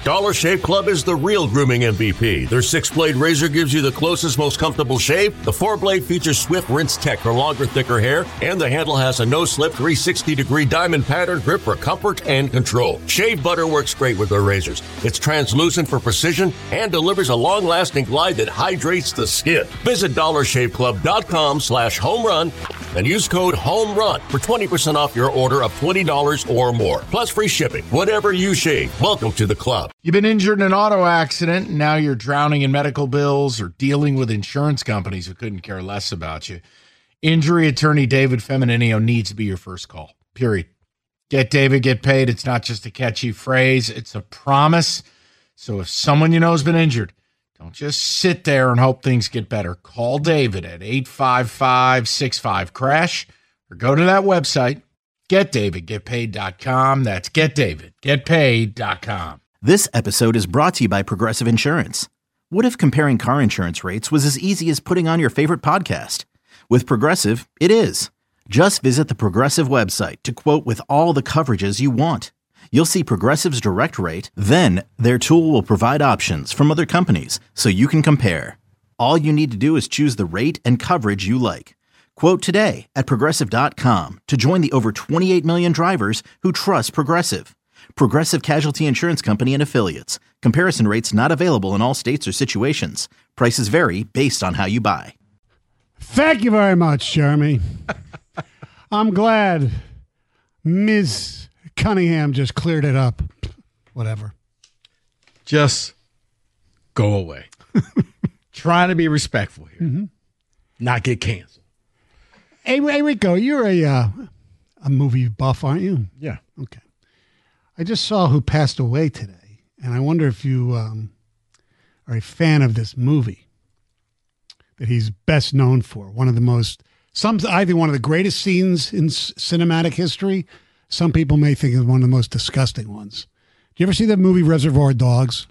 Dollar Shave Club is the real grooming MVP. Their 6-blade razor gives you the closest, most comfortable shave. The 4-blade features swift rinse tech for longer, thicker hair, and the handle has a no-slip 360-degree diamond pattern grip for comfort and control. Shave butter works great with their razors. It's translucent for precision and delivers a long-lasting glide that hydrates the skin. Visit DollarShaveClub.com/homerun and use code HOMERUN for 20% off your order of $20 or more. Plus free shipping. Whatever you shave, welcome to the club. You've been injured in an auto accident, and now you're drowning in medical bills or dealing with insurance companies who couldn't care less about you. Injury attorney David Femininio needs to be your first call, period. Get David, get paid. It's not just a catchy phrase. It's a promise. So if someone you know has been injured, don't just sit there and hope things get better. Call David at 855-65-CRASH or go to that website, getdavidgetpaid.com. That's getdavidgetpaid.com. This episode is brought to you by Progressive Insurance. What if comparing car insurance rates was as easy as putting on your favorite podcast? With Progressive, it is. Just visit the Progressive website to quote with all the coverages you want. You'll see Progressive's direct rate, then their tool will provide options from other companies so you can compare. All you need to do is choose the rate and coverage you like. Quote today at Progressive.com to join the over 28 million drivers who trust Progressive. Progressive Casualty Insurance Company and Affiliates. Comparison rates not available in all states or situations. Prices vary based on how you buy. Thank you very much, Jeremy. I'm glad Ms. Cunningham just cleared it up. Whatever. Just go away. Trying to be respectful here. Mm-hmm. Not get canceled. Hey, Rico, you're a movie buff, aren't you? Yeah. Okay. I just saw who passed away today, and I wonder if you are a fan of this movie that he's best known for. One of the most, I think one of the greatest scenes in cinematic history. Some people may think it's one of the most disgusting ones. Do you ever see that movie Reservoir Dogs?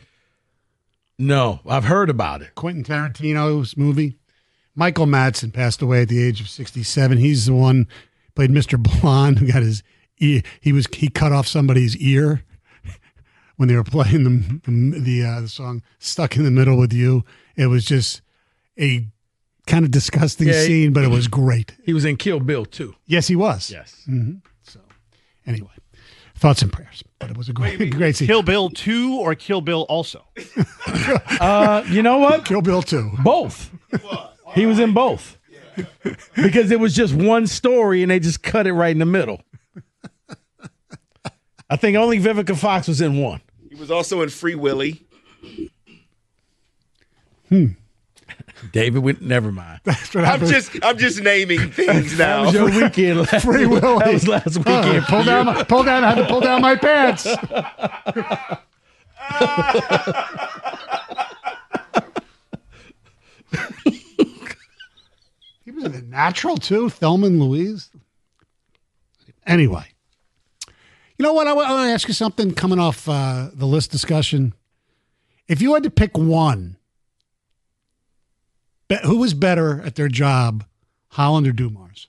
No, I've heard about it. Quentin Tarantino's movie. Michael Madsen passed away at the age of 67. He's the one played Mr. Blonde who got his ear. He cut off somebody's ear when they were playing the song "Stuck in the Middle with You." It was just a kind of disgusting scene, but it was great. He was in Kill Bill too. Yes, he was. Yes. Mm-hmm. So, anyway, thoughts and prayers. But it was a great scene. Kill Bill 2 or Kill Bill also? You know what? Kill Bill 2. Both. He was in both. Because it was just one story and they just cut it right in the middle. I think only Vivica Fox was in one. He was also in Free Willy. David, never mind. That's what happened. I'm just naming things now. That was your weekend last Free Willy. That was last weekend. I had to pull down my pants. He was in The Natural too, Thelma and Louise. Anyway, you know what? I want to ask you something coming off the list discussion. If you had to pick one, who was better at their job, Holland or Dumars?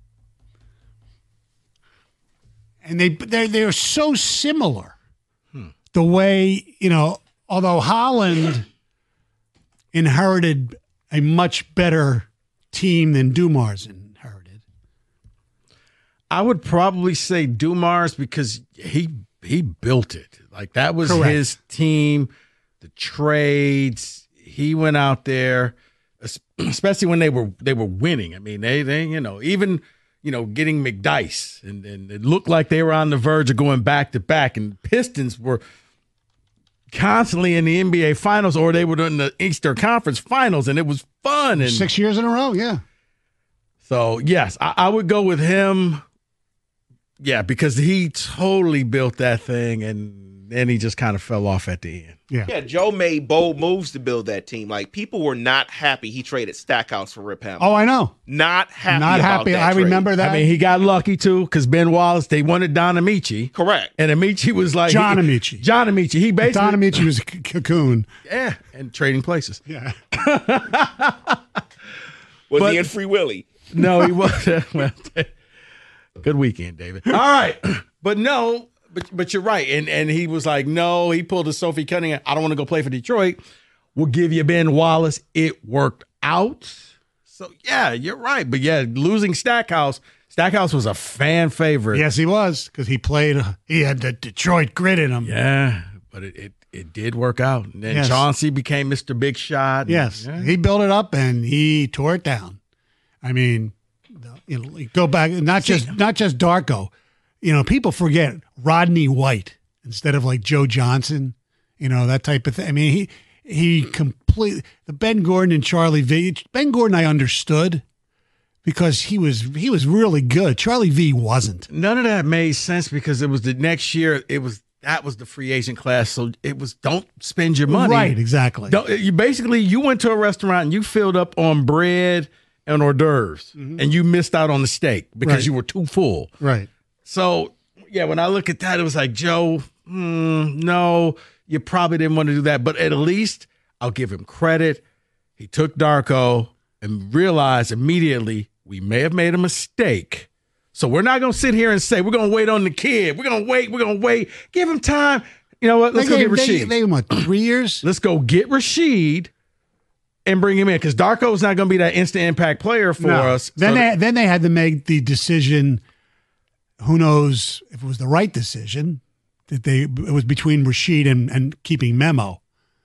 And they're so similar. The way, although Holland inherited a much better team than Dumars inherited. I would probably say Dumars because he built it. Like that was Correct. his team, the trades. He went out there, especially when they were winning. I mean, they even getting McDice and it looked like they were on the verge of going back to back. And Pistons were constantly in the NBA Finals, or they were in the Eastern Conference Finals, and it was fun. And 6 years in a row, yeah. So yes, I would go with him. Yeah, because he totally built that thing, and then he just kind of fell off at the end. Yeah, Joe made bold moves to build that team. Like, people were not happy he traded Stackhouse for Rip Hamilton. Oh, I know. Not happy Not about happy. that I trade. remember that. I mean, he got lucky, too, because Ben Wallace, they wanted Don Amici. Correct. And Amici was like... John Amici. He basically... Don Amici was a cocoon. Yeah, and trading places. Yeah. Was he in Free Willy? No, he wasn't. Well, good weekend, David. All right. But no, But you're right. And he was like, no, he pulled a Sophie Cunningham. I don't want to go play for Detroit. We'll give you Ben Wallace. It worked out. So, yeah, you're right. But, yeah, losing Stackhouse was a fan favorite. Yes, he was, because he had the Detroit grit in him. Yeah, but it did work out. And then Chauncey became Mr. Big Shot. Yes, he built it up and he tore it down. I mean, go back, not just Darko. People forget Rodney White instead of like Joe Johnson, that type of thing. I mean, he completely, the Ben Gordon and Charlie V. Ben Gordon I understood because he was really good. Charlie V wasn't. None of that made sense because it was the next year. That was the free agent class. So it was, don't spend your money. Right, exactly. You went to a restaurant and you filled up on bread and hors d'oeuvres, and you missed out on the steak because you were too full. Right. So, yeah, when I look at that, it was like, Joe, no, you probably didn't want to do that. But at least I'll give him credit. He took Darko and realized immediately we may have made a mistake. So we're not going to sit here and say we're going to wait on the kid. We're going to wait. Give him time. You know what? Let's go get Rasheed. They gave him 3 years? Let's go get Rasheed and bring him in because Darko's not going to be that instant impact player for us. Then they had to make the decision. Who knows if it was the right decision? It was between Rasheed and keeping Memo.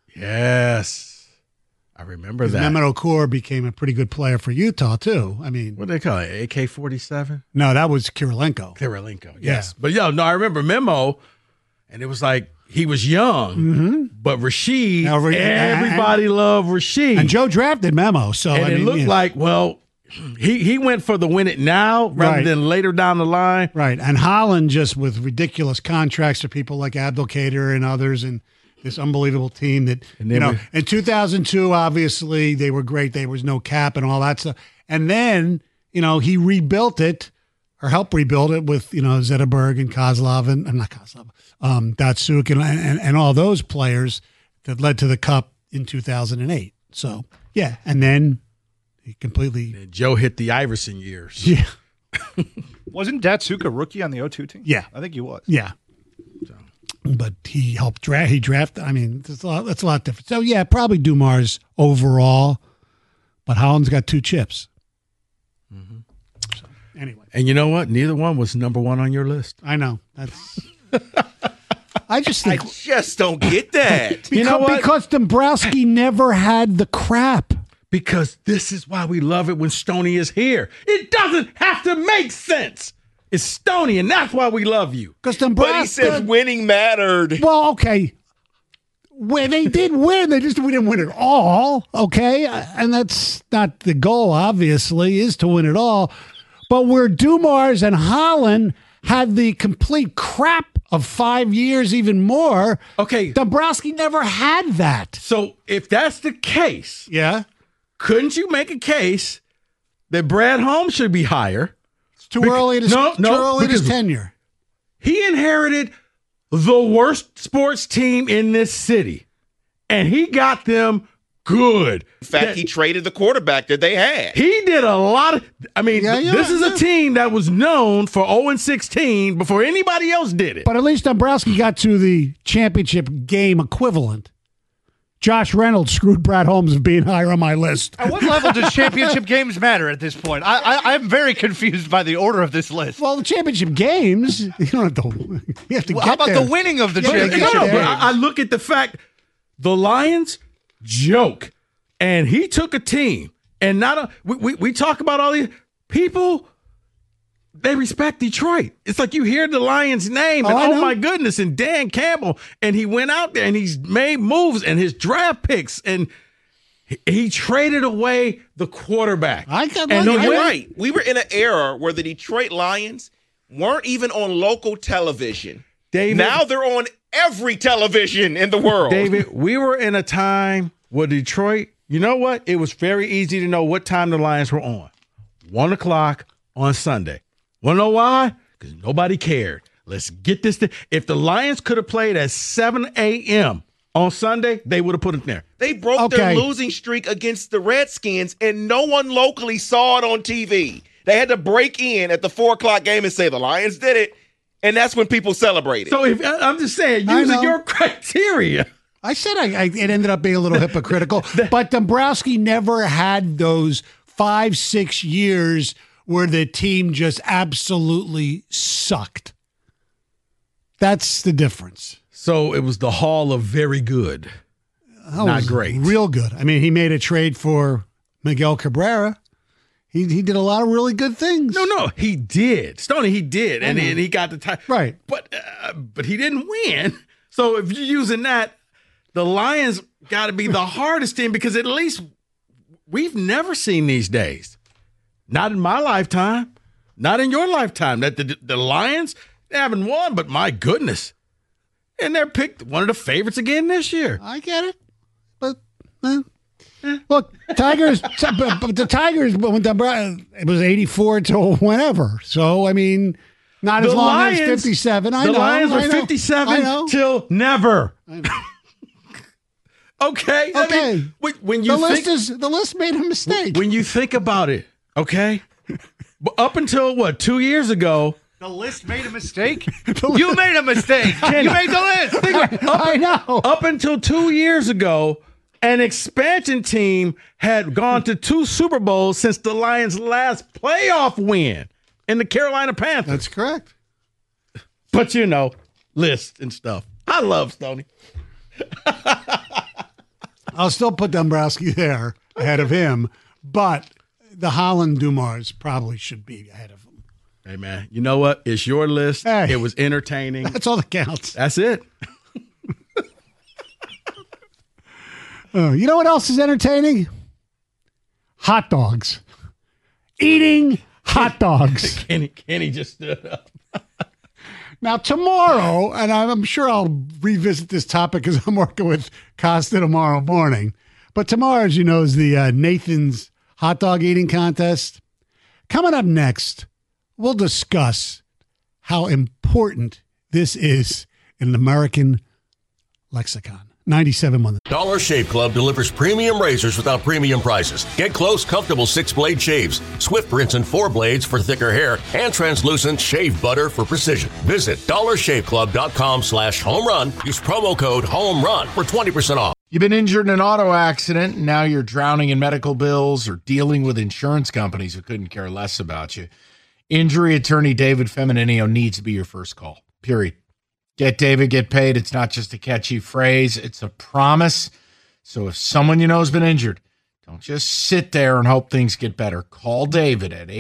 Yes, I remember that. Memo Okoro became a pretty good player for Utah too. I mean, what do they call it? AK-47? No, that was Kirilenko. Yes, but I remember Memo, and it was like. He was young, but Rasheed, everybody loved Rasheed. And Joe drafted Memo. So it looked like, he went for the win it now rather than later down the line. Right. And Holland just with ridiculous contracts to people like Abdelkader and others and this unbelievable team that, in 2002, obviously, they were great. There was no cap and all that stuff. And then, he rebuilt it. Or help rebuild it with, Zetterberg and Kozlov and not Kozlov, Datsuk and all those players that led to the Cup in 2008. So, yeah. And then he completely. And Joe hit the Iverson years. Yeah. Wasn't Datsuk a rookie on the 02 team? Yeah. I think he was. Yeah. So. But he helped He drafted. I mean, that's a lot different. So, yeah, probably Dumars overall. But Holland's got 2 chips. Anyway. And you know what? Neither one was number 1 on your list. I know. That's. I just don't get that. Because Dombrowski never had the crap. Because this is why we love it when Stoney is here. It doesn't have to make sense. It's Stoney, and that's why we love you. Because Dombrowski. But he said winning mattered. Well, okay. When they did win, we didn't win it all. Okay, and that's not the goal. Obviously, is to win it all. But where Dumars and Holland had the complete crap of 5 years, even more. Okay. Dombrowski never had that. So if that's the case, couldn't you make a case that Brad Holmes should be higher? It's too early in his tenure. He inherited the worst sports team in this city, and he got them good. In fact, he traded the quarterback that they had. He did a lot of. This is a team that was known for 0-16 before anybody else did it. But at least Dombrowski got to the championship game equivalent. Josh Reynolds screwed Brad Holmes of being higher on my list. At what level does championship games matter at this point? I'm very confused by the order of this list. Well, the championship games, you don't have to. You have to how about the winning of the championship games? I look at the fact the Lions joke, and he took a team, and we talk about all these people. They respect Detroit. It's like you hear the Lions name, and oh my goodness, and Dan Campbell, and he went out there and he's made moves and his draft picks, and he traded away the quarterback. You're right. We were in an era where the Detroit Lions weren't even on local television. David, now they're on every television in the world. David, we were in a time where Detroit, you know what? It was very easy to know what time the Lions were on. 1 o'clock on Sunday. Want to know why? Because nobody cared. Let's get this thing. If the Lions could have played at 7 a.m. on Sunday, they would have put it there. They broke their losing streak against the Redskins, and no one locally saw it on TV. They had to break in at the 4 o'clock game and say, the Lions did it. and that's when people celebrate it. So if I'm just saying, using your criteria. I said it ended up being a little hypocritical, but Dombrowski never had those 5-6 years where the team just absolutely sucked. That's the difference. So it was the Hall of very good, not great. Real good. I mean, he made a trade for Miguel Cabrera. He did a lot of really good things. No, he did. Stoney, he did, and he got the title. Right. But he didn't win. So if you're using that, the Lions got to be the hardest team because at least we've never seen these days. Not in my lifetime. Not in your lifetime. That the Lions, they haven't won, but my goodness. And they're picked one of the favorites again this year. I get it. But, look, Tigers, but the Tigers, it was 84 till whenever. So, I mean, not as long as 57. I know. The Lions are 57 till never. I know. Okay. I mean, when you the list made a mistake. When you think about it, okay, but up until 2 years ago, the list made a mistake. You made a mistake. You made the list. I know. Up until 2 years ago, an expansion team had gone to 2 Super Bowls since the Lions' last playoff win in the Carolina Panthers. That's correct. But lists and stuff. I love Stoney. I'll still put Dombrowski there ahead of him, but the Holland Dumars probably should be ahead of him. Hey, man, you know what? It's your list. Hey, it was entertaining. That's all that counts. That's it. You know what else is entertaining? Hot dogs. Eating hot dogs. Kenny just stood up. Now, tomorrow, and I'm sure I'll revisit this topic because I'm working with Costa tomorrow morning, but tomorrow, as you know, is the Nathan's hot dog eating contest. Coming up next, we'll discuss how important this is in an American lexicon. 97.1. Dollar Shave Club delivers premium razors without premium prices. Get close, comfortable 6-blade shaves, swift rinse and 4 blades for thicker hair, and translucent shave butter for precision. Visit dollarshaveclub.com/home run. Use promo code HOME RUN for 20% off. You've been injured in an auto accident, and now you're drowning in medical bills or dealing with insurance companies who couldn't care less about you. Injury attorney David Femininio needs to be your first call, period. Get David, get paid. It's not just a catchy phrase. It's a promise. So if someone you know has been injured, don't just sit there and hope things get better. Call David at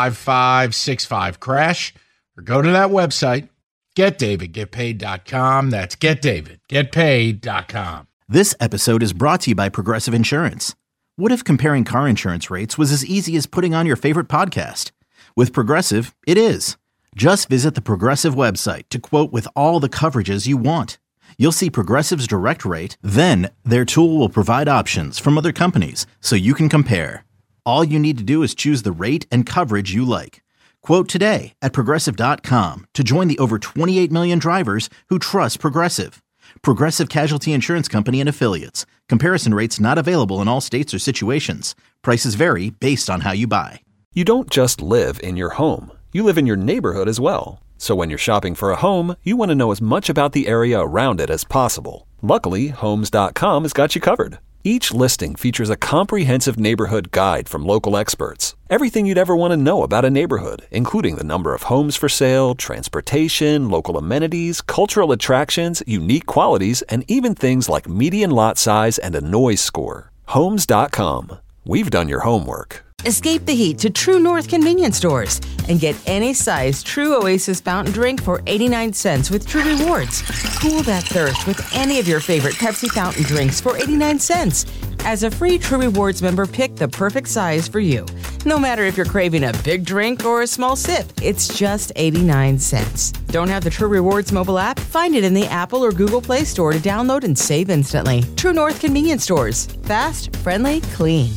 855-65-CRASH or go to that website, getdavidgetpaid.com. That's getdavidgetpaid.com. This episode is brought to you by Progressive Insurance. What if comparing car insurance rates was as easy as putting on your favorite podcast? With Progressive, it is. Just visit the Progressive website to quote with all the coverages you want. You'll see Progressive's direct rate, then their tool will provide options from other companies so you can compare. All you need to do is choose the rate and coverage you like. Quote today at Progressive.com to join the over 28 million drivers who trust Progressive. Progressive Casualty Insurance Company and Affiliates. Comparison rates not available in all states or situations. Prices vary based on how you buy. You don't just live in your home. You live in your neighborhood as well. So when you're shopping for a home, you want to know as much about the area around it as possible. Luckily, Homes.com has got you covered. Each listing features a comprehensive neighborhood guide from local experts. Everything you'd ever want to know about a neighborhood, including the number of homes for sale, transportation, local amenities, cultural attractions, unique qualities, and even things like median lot size and a noise score. Homes.com. We've done your homework. Escape the heat to True North convenience stores and get any size True Oasis fountain drink for 89 cents with True Rewards. Cool that thirst with any of your favorite Pepsi fountain drinks for 89 cents. As a free True Rewards member, pick the perfect size for you. No matter if you're craving a big drink or a small sip, it's just 89 cents. Don't have the True Rewards mobile app? Find it in the Apple or Google Play Store to download and save instantly. True North convenience stores. Fast, friendly, clean.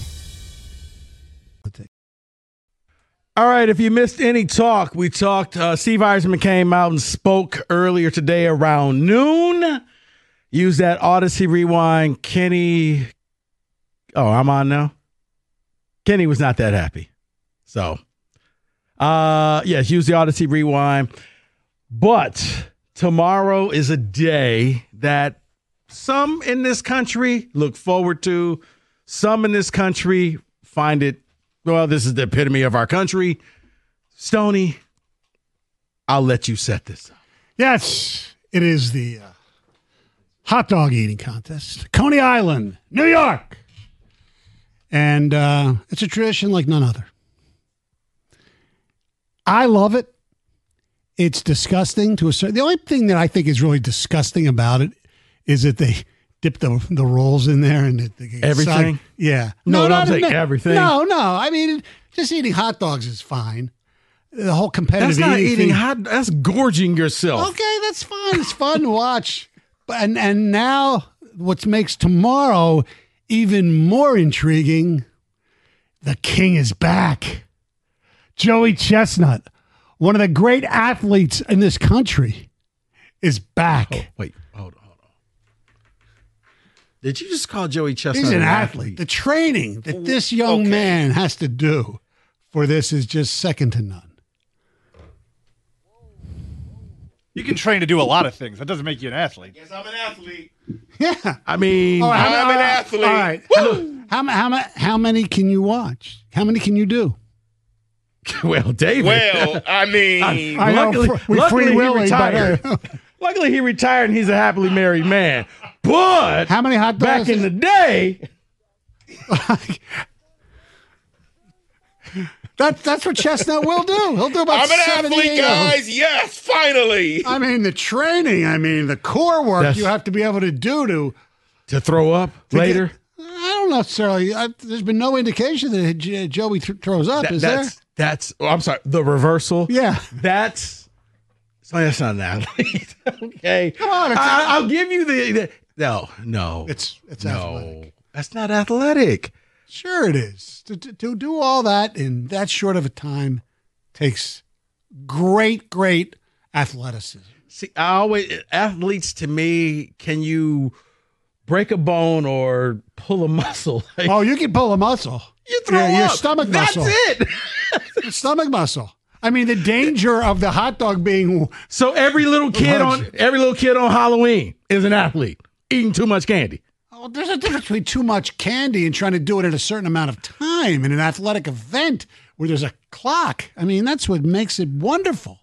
All right, if you missed any talk, we talked, Steve Eisman came out and spoke earlier today around noon. Use that Odyssey Rewind. Kenny, I'm on now? Kenny was not that happy. So, yes, use the Odyssey Rewind. But tomorrow is a day that some in this country look forward to. Some in this country find it, well, this is the epitome of our country. Stoney, I'll let you set this up. Yes, it is the hot dog eating contest. Coney Island, New York. And it's a tradition like none other. I love it. It's disgusting to a certain. The only thing that I think is really disgusting about it is that they dip the rolls in there and Everything? Yeah. No, I'm saying everything. No. I mean, just eating hot dogs is fine. The whole competitive That's not eating eating thing. that's gorging yourself. Okay, that's fine. It's fun to watch. And now what makes tomorrow even more intriguing, the king is back. Joey Chestnut, one of the great athletes in this country, is back. Oh, wait, hold on. Did you just call Joey Chestnut He's an athlete. The training that this young man has to do for this is just second to none. You can train to do a lot of things. That doesn't make you an athlete. Yes, I'm an athlete. Yeah. I mean, I'm an athlete. All right. How many can you watch? How many can you do? well, David. Well, I mean, I know, luckily Free he Willy, retired. Luckily, he retired and he's a happily married man. But how many hot dogs? back in the day, that's what Chestnut will do. He'll do about I'm an 78 athlete, of them. guys. Yes, finally. I mean, the training. I mean, the core work you have to be able to do to throw up later. I don't necessarily. There's been no indication that Joey throws up. Is there? That's. Oh, I'm sorry. The reversal. Yeah. That's not an athlete. Okay. Come on. I'll give you the no. It's no. athletic. That's not athletic. Sure, it is. To do all that in that short of a time takes great athleticism. See, athletes to me, can you break a bone or pull a muscle? Oh, you can pull a muscle. You throw up. Your stomach muscle. That's it. Your stomach muscle. I mean, the danger of the hot dog being so every little kid on Halloween is an athlete eating too much candy. Oh, there's a difference between too much candy and trying to do it at a certain amount of time in an athletic event where there's a clock. I mean, that's what makes it wonderful.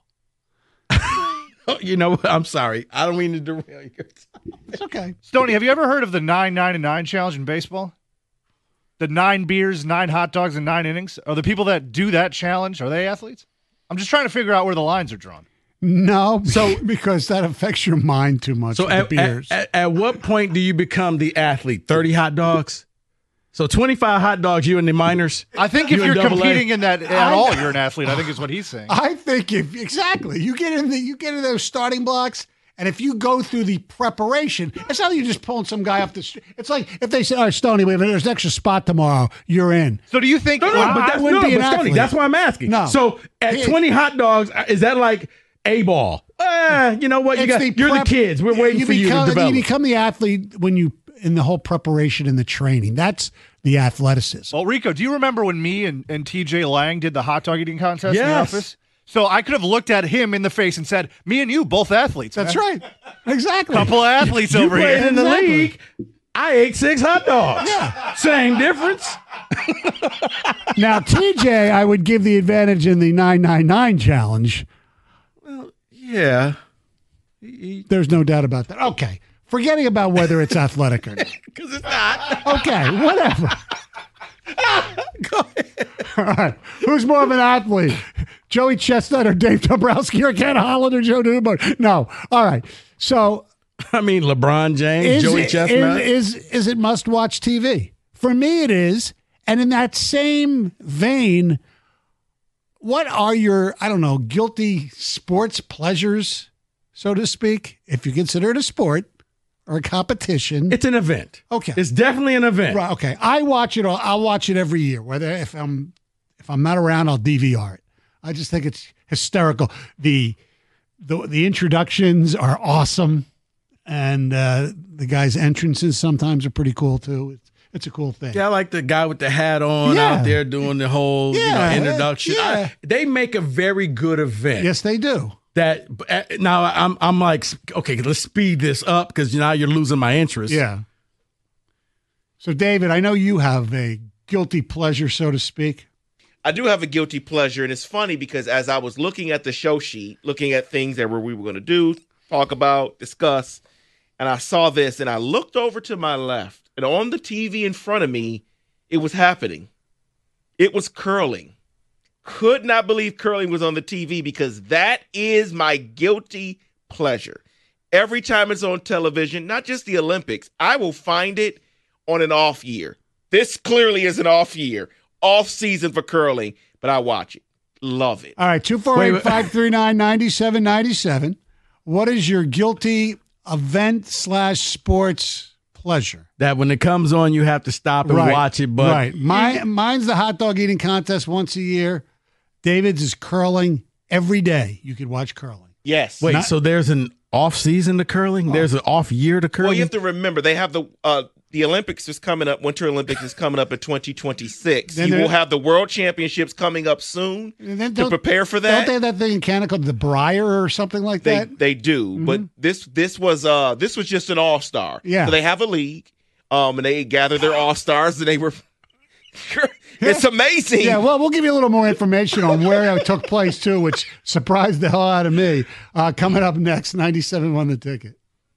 You know what? I'm sorry. I don't mean to derail your time. It's okay. Stoney, have you ever heard of the 9, 9, and 9 challenge in baseball? The 9 beers, 9 hot dogs, and 9 innings? Are the people that do that challenge, are they athletes? I'm just trying to figure out where the lines are drawn. No, because that affects your mind too much. So with the beers. At what point do you become the athlete? 30 hot dogs? So 25 hot dogs, you in the minors? I think if you're competing in that at all, you're an athlete, I think is what he's saying. I think exactly. You get in those starting blocks, and if you go through the preparation, it's not like you're just pulling some guy off the street. It's like if they say, all right, Stoney, there's an extra spot tomorrow, you're in. So do you think But that wouldn't be an athlete. Stoney, that's why I'm asking. No. So at 20 hot dogs, is that like a ball? You know what? You're the kids. We're waiting for you to develop. You become the athlete when you in the whole preparation and the training. That's the athleticism. Well, Rico, do you remember when me and TJ Lang did the hot dog eating contest in the Yes. office? So I could have looked at him in the face and said, me and you, both athletes. That's man. right. Exactly. Couple of athletes You over played here. in the Exactly. league. I ate 6 hot dogs. Yeah. Same difference. Now, TJ, I would give the advantage in the 999 challenge. Yeah. There's no doubt about that. Okay. Forgetting about whether it's athletic or not. Because it's not. Okay, whatever. Go ahead. All right. Who's more of an athlete? Joey Chestnut or Dave Dombrowski or Ken Holland or Joe Newman? No. All right. So I mean, LeBron James, Joey Chestnut. Is it must-watch TV? For me, it is. And in that same vein, what are your, guilty sports pleasures, so to speak, if you consider it a sport or a competition? It's an event. Okay. It's definitely an event. Right, okay. I'll watch it every year. Whether if I'm not around, I'll DVR it. I just think it's hysterical. The introductions are awesome, and the guys' entrances sometimes are pretty cool too. It's a cool thing. Yeah, I like the guy with the hat on out there doing the whole introduction. Yeah. They make a very good event. Yes, they do. that now I'm like, okay, let's speed this up because now you're losing my interest. Yeah. So, David, I know you have a guilty pleasure, so to speak. I do have a guilty pleasure, and it's funny because as I was looking at the show sheet, looking at things that we were going to do, talk about, discuss, and I saw this, and I looked over to my left, and on the TV in front of me, it was happening. It was curling. Could not believe curling was on the TV because that is my guilty pleasure. Every time it's on television, not just the Olympics, I will find it on an off year. This clearly is an off year, off season for curling, but I watch it. Love it. All right, 248-539-9797. What is your guilty event/sports pleasure? That when it comes on, you have to stop and watch it. But mine's the hot dog eating contest once a year. David's is curling every day. You could watch curling. Yes. Wait, so there's an off season to curling? There's an off year to curling? Well, you have to remember, they have the Olympics is coming up. Winter Olympics is coming up in 2026. You will have the World Championships coming up soon to prepare for that. Don't they have that thing in Canada called the Briar or something like that? They do, but this was just an all-star. Yeah. So they have a league, and they gather their all-stars, and they were. It's amazing. Yeah, well, we'll give you a little more information on where it took place too, which surprised the hell out of me. Coming up next, 97 won the ticket.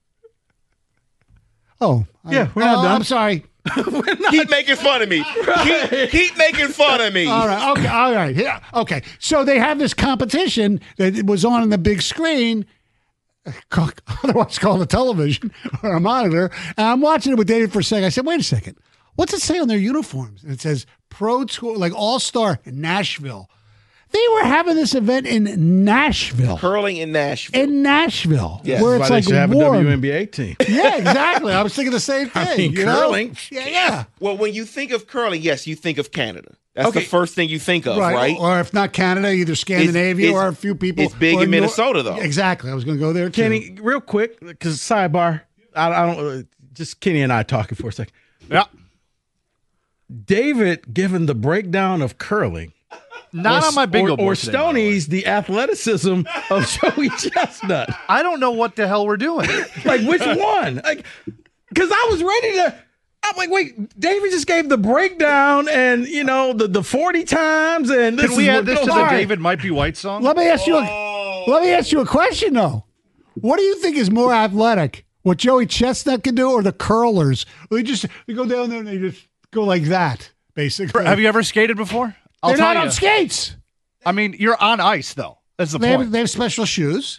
Oh, yeah, we're not done. I'm sorry. Keep making fun of me. Keep making fun of me. All right. Okay. All right. Yeah. Okay. So they have this competition that was on the big screen, otherwise called a television or a monitor. And I'm watching it with David for a second. I said, wait a second. What's it say on their uniforms? And it says Pro Tour, like All-Star Nashville. They were having this event in Nashville. Curling in Nashville. Yes. Where it's they like should have warm. a WNBA team. Yeah, exactly. I was thinking the same thing. I mean, curling. Yeah. Well, when you think of curling, yes, you think of Canada. That's the first thing you think of, right? Or if not Canada, either Scandinavia or a few people. It's big in Minnesota, though. Exactly. I was going to go there, too. Kenny, real quick, because sidebar, I don't, just Kenny and I talking for a second. Yeah. David, given the breakdown of curling, not on my bingo board or today, Stoney's the athleticism of Joey Chestnut. I don't know what the hell we're doing. Like, which one? Like, because I was ready to. I'm like, wait, David just gave the breakdown and, you know, the 40 times. And this Can we add this to the Right. David Might Be White song? Let me ask you a question, though. What do you think is more athletic? What Joey Chestnut can do or the curlers? They go down there and they just go like that, basically. Have you ever skated before? They're not on skates. I mean, you're on ice, though. That's the point. They have special shoes.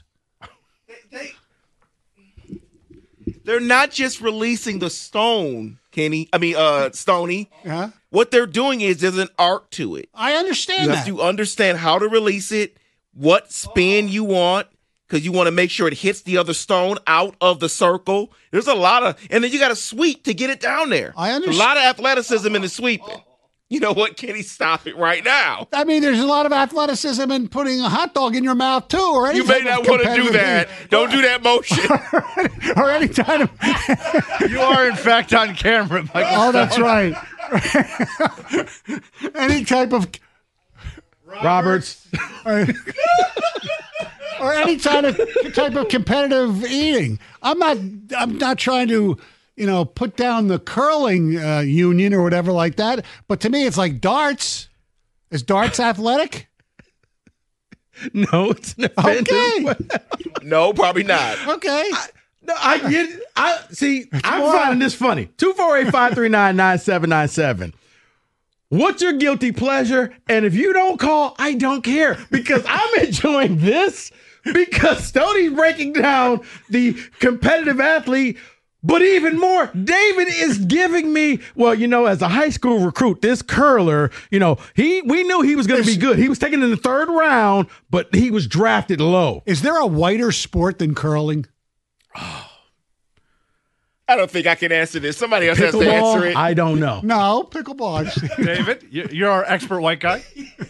They're not just releasing the stone, Kenny. I mean, Stoney. Yeah. What they're doing is there's an art to it. I understand You that. have to understand how to release it, what spin you want, because you want to make sure it hits the other stone out of the circle. There's a lot of, and then you got to sweep to get it down there. I understand. A lot of athleticism in the sweeping. You know what, Kenny? Stop it right now. I mean, there's a lot of athleticism in putting a hot dog in your mouth, too. Or any You may type not of want to do competitive that. thing. Don't do that motion. Or any kind of... You are, in fact, on camera, Michael. Oh, that's right. Any type of... Roberts. or any type of competitive eating. I'm not trying to, put down the curling union or whatever like that. But to me, it's like darts. Is darts athletic? No, it's not. Okay. No, probably not. Okay. I get it. I'm finding this funny. 248-539-9797. What's your guilty pleasure? And if you don't call, I don't care because I'm enjoying this because Stoney's breaking down the competitive athlete. But even more, David is giving me, as a high school recruit, this curler, we knew he was going to be good. He was taken in the third round, but he was drafted low. Is there a whiter sport than curling? I don't think I can answer this. Somebody else has to answer it. I don't know. No, pickleball. David, you're our expert white guy.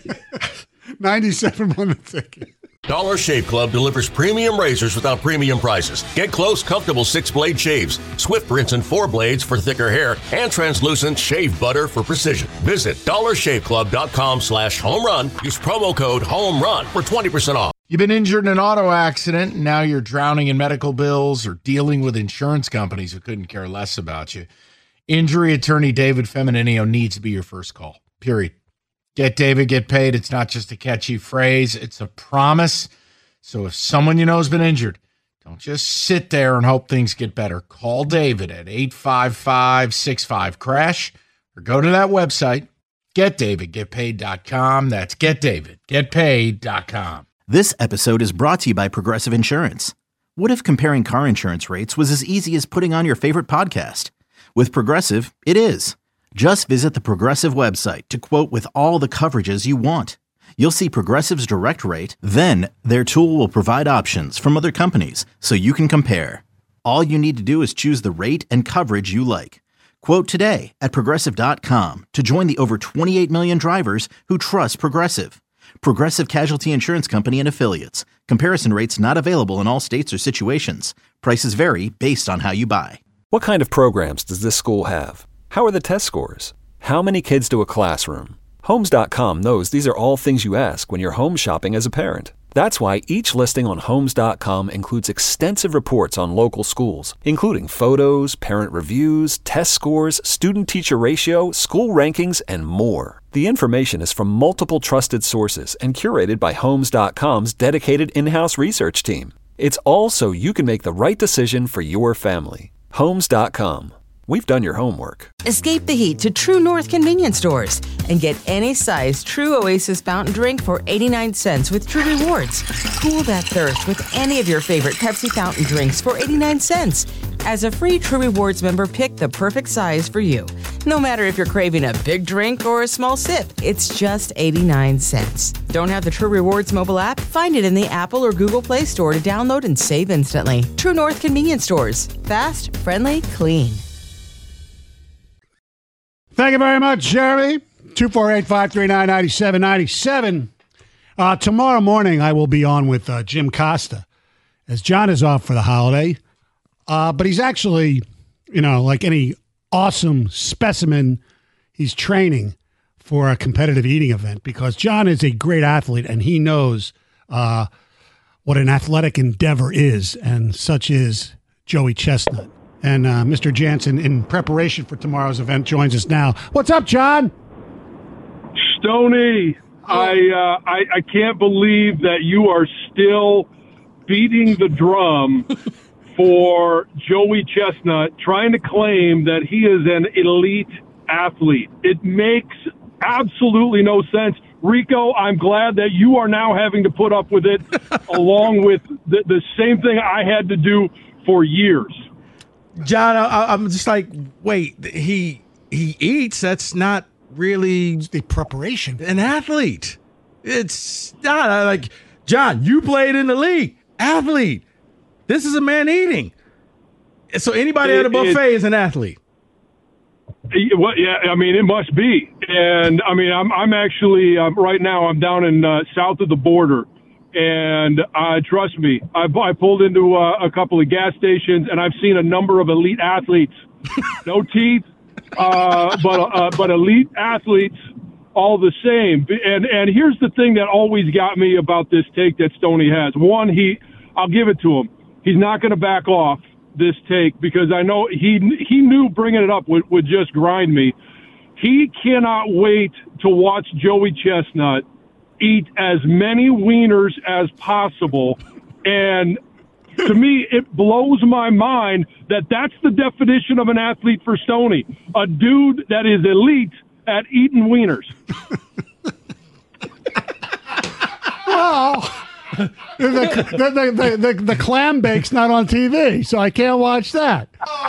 97 won the ticket. Dollar Shave Club delivers premium razors without premium prices. Get close, comfortable 6-blade shaves, swift rinse and 4 blades for thicker hair, and translucent shave butter for precision. Visit dollarshaveclub.com/home run. Use promo code HOME RUN for 20% off. You've been injured in an auto accident, and now you're drowning in medical bills or dealing with insurance companies who couldn't care less about you. Injury attorney David Femininio needs to be your first call, period. Get David, get paid. It's not just a catchy phrase. It's a promise. So if someone you know has been injured, don't just sit there and hope things get better. Call David at 855-65-CRASH or go to that website, getdavidgetpaid.com. That's getdavidgetpaid.com. This episode is brought to you by Progressive Insurance. What if comparing car insurance rates was as easy as putting on your favorite podcast? With Progressive, it is. Just visit the Progressive website to quote with all the coverages you want. You'll see Progressive's direct rate, then their tool will provide options from other companies so you can compare. All you need to do is choose the rate and coverage you like. Quote today at Progressive.com to join the over 28 million drivers who trust Progressive. Progressive Casualty Insurance Company and Affiliates. Comparison rates not available in all states or situations. Prices vary based on how you buy. What kind of programs does this school have? How are the test scores? How many kids do a classroom? Homes.com knows these are all things you ask when you're home shopping as a parent. That's why each listing on Homes.com includes extensive reports on local schools, including photos, parent reviews, test scores, student-teacher ratio, school rankings, and more. The information is from multiple trusted sources and curated by Homes.com's dedicated in-house research team. It's all so you can make the right decision for your family. Homes.com. We've done your homework. Escape the heat to True North convenience stores and get any size True Oasis fountain drink for 89 cents with True Rewards. Cool that thirst with any of your favorite Pepsi fountain drinks for 89 cents. As a free True Rewards member, pick the perfect size for you. No matter if you're craving a big drink or a small sip, it's just 89 cents. Don't have the True Rewards mobile app? Find it in the Apple or Google Play Store to download and save instantly. True North convenience stores. Fast, friendly, clean. Thank you very much, Jeremy. 248-539-9797. Tomorrow morning, I will be on with Jim Costa, as John is off for the holiday. But he's actually, like any awesome specimen, he's training for a competitive eating event because John is a great athlete and he knows what an athletic endeavor is, and such is Joey Chestnut. And Mr. Jansen, in preparation for tomorrow's event, joins us now. What's up, John? Stoney, I can't believe that you are still beating the drum for Joey Chestnut, trying to claim that he is an elite athlete. It makes absolutely no sense. Rico, I'm glad that you are now having to put up with it, along with the same thing I had to do for years. John, I'm just like, wait, he eats. That's not really the preparation. An athlete. It's not like, John, you played in the league. Athlete. This is a man eating. So anybody at a buffet is an athlete. Well, yeah, I mean, it must be. And I mean, I'm actually right now I'm down in south of the border. And trust me, I pulled into a couple of gas stations, and I've seen a number of elite athletes, no teeth, but elite athletes, all the same. And here's the thing that always got me about this take that Stoney has. One, I'll give it to him. He's not going to back off this take because I know he knew bringing it up would just grind me. He cannot wait to watch Joey Chestnut eat as many wieners as possible. And to me, it blows my mind that that's the definition of an athlete for Stoney. A dude that is elite at eating wieners. Well, the clam bake's not on TV, so I can't watch that.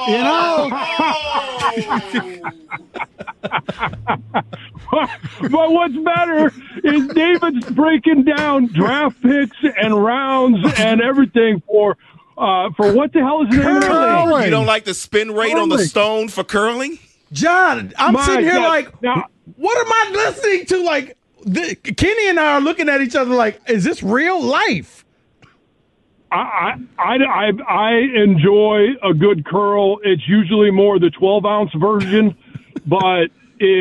But what's better is David's breaking down draft picks and rounds and everything for what the hell is the name of that thing? You don't like the spin rate on the stone for curling? John, I'm sitting here like, now, what am I listening to? Like, Kenny and I are looking at each other like, is this real life? I enjoy a good curl. It's usually more the 12-ounce version, but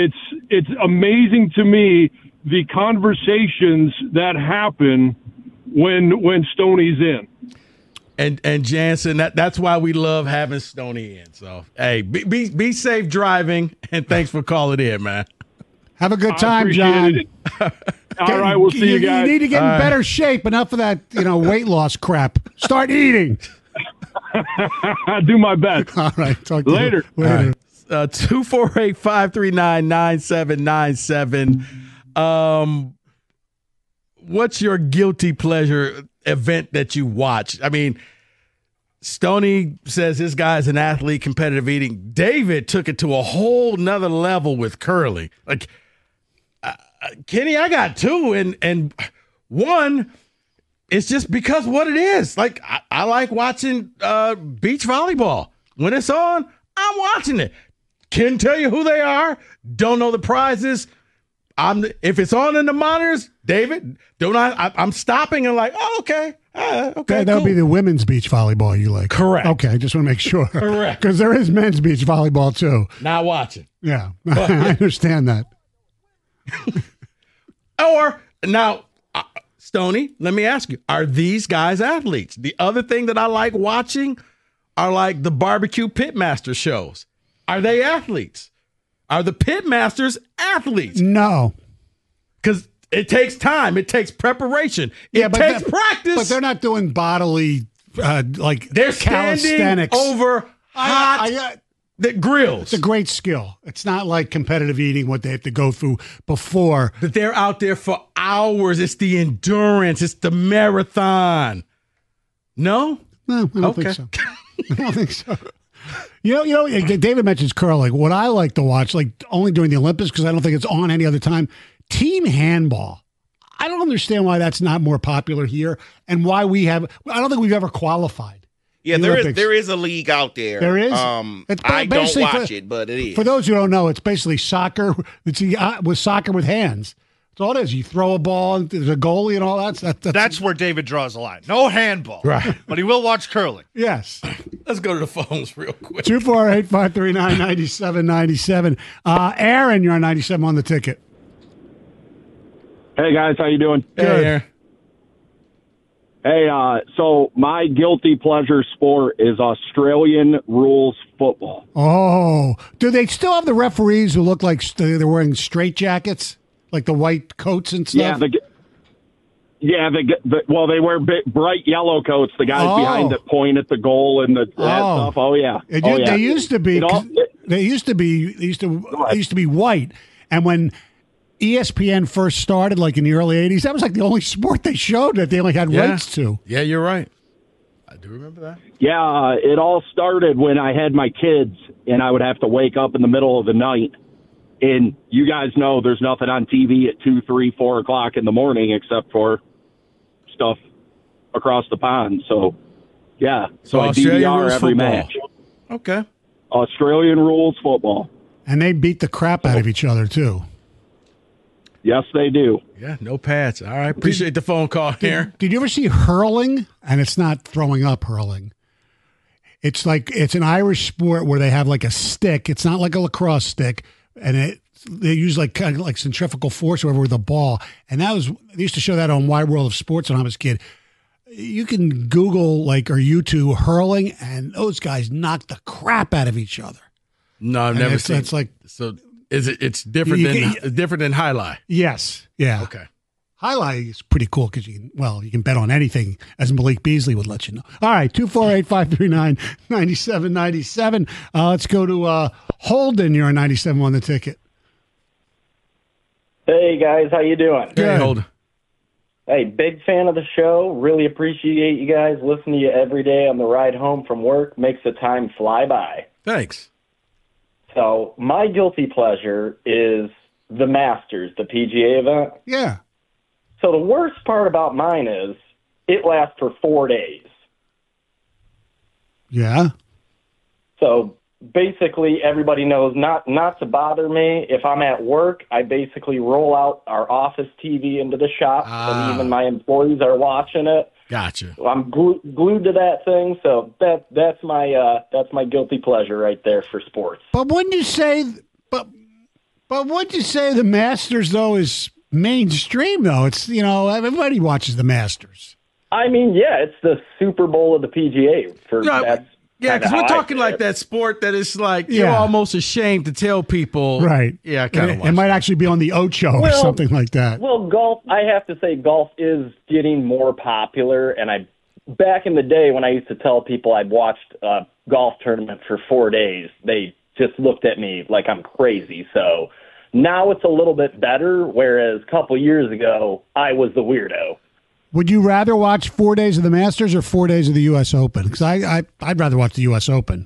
it's amazing to me the conversations that happen when Stoney's in. And Jansen, that's why we love having Stoney in. So hey, be safe driving, and thanks for calling in, man. Have a good time, John. All right, we'll see you guys. You need to get in better shape. Enough of that, weight loss crap. Start eating. Do my best. All right. Talk to Later. you later. 248-539-9797. What's your guilty pleasure event that you watch? I mean, Stoney says this guy's an athlete, competitive eating. David took it to a whole nother level with curling. Like, Kenny, I got two, and one, it's just because what it is. Like, I like watching beach volleyball. When it's on, I'm watching it. Can't tell you who they are. Don't know the prizes. If it's on in the monitors, David, I'm stopping and like, oh, okay. Okay, that would be the women's beach volleyball you like. Correct. Okay, I just want to make sure. Correct. Because there is men's beach volleyball too. Not watching. Yeah, I understand that. Or now, Stoney, let me ask you, are these guys athletes? The other thing that I like watching are like the barbecue pitmaster shows. Are they athletes? Are the pitmasters athletes? No. Because it takes time. It takes preparation. It takes practice. But they're not doing bodily, they're calisthenics. standing over hot grills. It's a great skill. It's not like competitive eating, what they have to go through before. But they're out there for hours. It's the endurance. It's the marathon. No? No, I don't think so. I don't think so. You know, David mentions curling. What I like to watch, like only during the Olympics, because I don't think it's on any other time, team handball. I don't understand why that's not more popular here, and why I don't think we've ever qualified. Yeah, there is a league out there. There is. I don't watch it, but it is. For those who don't know, it's basically soccer. It's with soccer with hands. That's all it is. You throw a ball, and there's a goalie and all that. That's where David draws the line. No handball. Right. But he will watch curling. Yes. Let's go to the phones real quick. 248-539-9797. Aaron, you're on 97 on the ticket. Hey, guys. How you doing? Good. Hey, Aaron. Hey, so my guilty pleasure sport is Australian rules football. Oh. Do they still have the referees who look like they're wearing straitjackets? Like the white coats and stuff? Well, they wear bright yellow coats. The guys behind that point at the goal and that stuff. Oh yeah. They used to be. They used to be white. And when ESPN first started, like in the early '80s, that was like the only sport they showed that they only had rights to. Yeah, you're right. I do remember that. Yeah, it all started when I had my kids, and I would have to wake up in the middle of the night. And you guys know there's nothing on TV at 2, 3, 4 o'clock in the morning except for stuff across the pond. So, yeah. So I DVR every match. Okay. Australian rules football. And they beat the crap out of each other, too. Yes, they do. Yeah, no pads. All right. Appreciate the phone call here. Did you ever see hurling? And it's not throwing up hurling. It's an Irish sport where they have like a stick. It's not like a lacrosse stick. And they use kind of like centrifugal force or whatever with a ball. And they used to show that on Wide World of Sports when I was a kid. You can Google or YouTube hurling, and those guys knock the crap out of each other. No, I've never seen. It's like, so it's different than highlight. Yes, yeah. Okay. Highlight is pretty cool because you can bet on anything, as Malik Beasley would let you know. All right, 248-539-9797. Let's go to Holden. You're on 97 on the ticket. Hey, guys. How you doing? Good. Hey, Holden. Hey, big fan of the show. Really appreciate you guys. Listen to you every day on the ride home from work. Makes the time fly by. Thanks. So my guilty pleasure is the Masters, the PGA event. Yeah. So the worst part about mine is it lasts for 4 days. Yeah. So basically everybody knows not to bother me. If I'm at work, I basically roll out our office TV into the shop, and even my employees are watching it. Gotcha. I'm glued to that thing, so that's my guilty pleasure right there for sports. But wouldn't you say the Masters though is mainstream though? It's everybody watches the Masters. I mean, yeah, it's the Super Bowl of the PGA. Yeah, because we're talking like that sport that is like you're almost ashamed to tell people. Right. Yeah, kind of. It might actually be on the Ocho or something like that. Well, golf, I have to say, golf is getting more popular. And back in the day when I used to tell people I'd watched a golf tournament for 4 days, they just looked at me like I'm crazy. So now it's a little bit better, whereas a couple years ago, I was the weirdo. Would you rather watch 4 days of the Masters or 4 days of the U.S. Open? Because I'd rather watch the U.S. Open.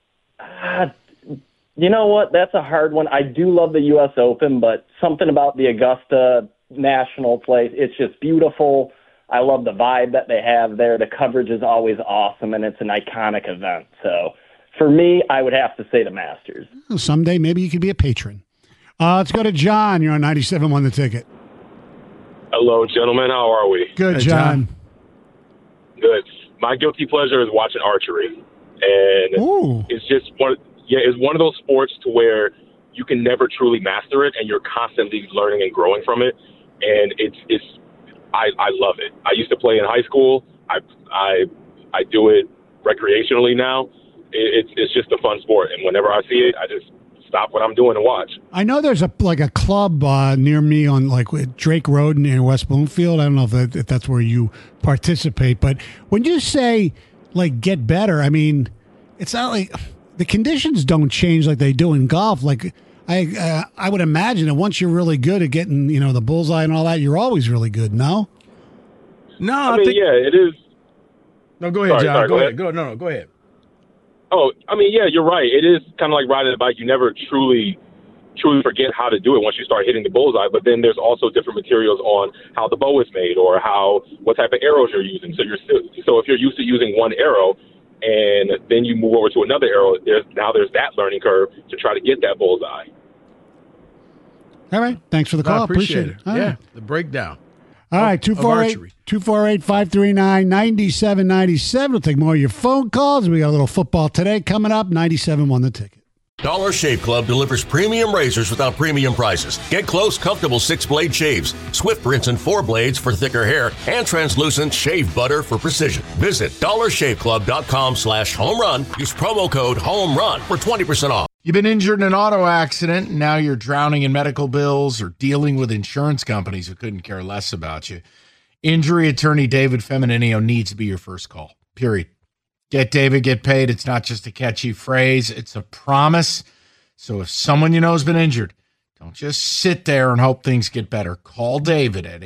You know what? That's a hard one. I do love the U.S. Open, but something about the Augusta National place, it's just beautiful. I love the vibe that they have there. The coverage is always awesome, and it's an iconic event. So for me, I would have to say the Masters. Someday, maybe you could be a patron. Let's go to John. You're on 97.1 The Ticket. Hello, gentlemen. How are we? Good, John. Good. My guilty pleasure is watching archery, and it's just it's one of those sports to where you can never truly master it, and you're constantly learning and growing from it. And I love it. I used to play in high school. I do it recreationally now. It's just a fun sport, and whenever I see it, I just stop what I'm doing and watch. I know there's a club near me on Drake Road near West Bloomfield. I don't know if that's where you participate, but when you say get better, I mean, it's not like the conditions don't change like they do in golf. Like I would imagine that once you're really good at getting the bullseye and all that, you're always really good. No, I think it is. No, go ahead, John. Go ahead. Go ahead. Oh, I mean, yeah, you're right. It is kind of like riding a bike. You never truly forget how to do it once you start hitting the bullseye. But then there's also different materials on how the bow is made or what type of arrows you're using. So if you're used to using one arrow and then you move over to another arrow, there's that learning curve to try to get that bullseye. All right. Thanks for the call. Appreciate it. Yeah, the breakdown. All right, 248-539-9797. We'll take more of your phone calls. We got a little football today coming up. 97.1 The Ticket. Dollar Shave Club delivers premium razors without premium prices. Get close, comfortable 6-blade shaves, Swift rinse and 4 blades for thicker hair, and translucent shave butter for precision. Visit dollarshaveclub.com/home run. Use promo code HOMERUN for 20% off. You've been injured in an auto accident, and now you're drowning in medical bills or dealing with insurance companies who couldn't care less about you. Injury attorney David Femininio needs to be your first call, period. Get David, get paid. It's not just a catchy phrase. It's a promise. So if someone you know has been injured, don't just sit there and hope things get better. Call David at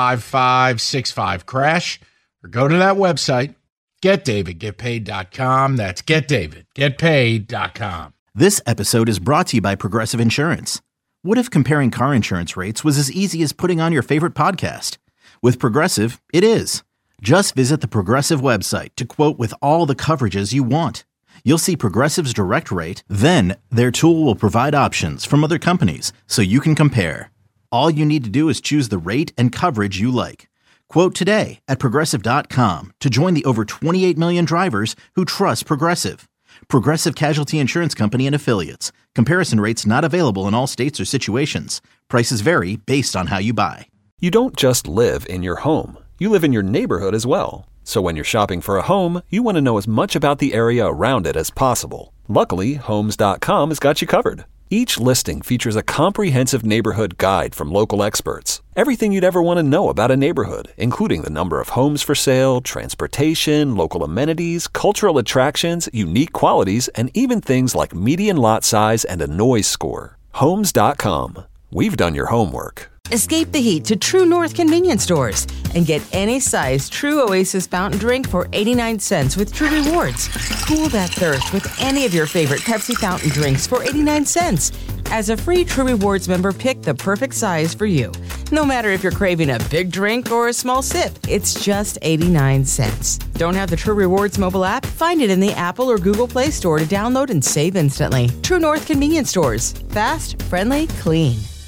855-65-CRASH or go to that website, getdavidgetpaid.com. That's getdavidgetpaid.com. This episode is brought to you by Progressive Insurance. What if comparing car insurance rates was as easy as putting on your favorite podcast? With Progressive, it is. Just visit the Progressive website to quote with all the coverages you want. You'll see Progressive's direct rate, then their tool will provide options from other companies so you can compare. All you need to do is choose the rate and coverage you like. Quote today at Progressive.com to join the over 28 million drivers who trust Progressive. Progressive Casualty Insurance Company and Affiliates. Comparison rates not available in all states or situations. Prices vary based on how you buy. You don't just live in your home. You live in your neighborhood as well. So when you're shopping for a home, you want to know as much about the area around it as possible. Luckily, Homes.com has got you covered. Each listing features a comprehensive neighborhood guide from local experts. Everything you'd ever want to know about a neighborhood, including the number of homes for sale, transportation, local amenities, cultural attractions, unique qualities, and even things like median lot size and a noise score. Homes.com. We've done your homework. Escape the heat to True North convenience stores and get any size True Oasis fountain drink for 89 cents with True Rewards. Cool that thirst with any of your favorite Pepsi fountain drinks for 89 cents. As a free True Rewards member, pick the perfect size for you. No matter if you're craving a big drink or a small sip, it's just 89 cents. Don't have the True Rewards mobile app? Find it in the Apple or Google Play Store to download and save instantly. True North convenience stores. Fast, friendly, clean.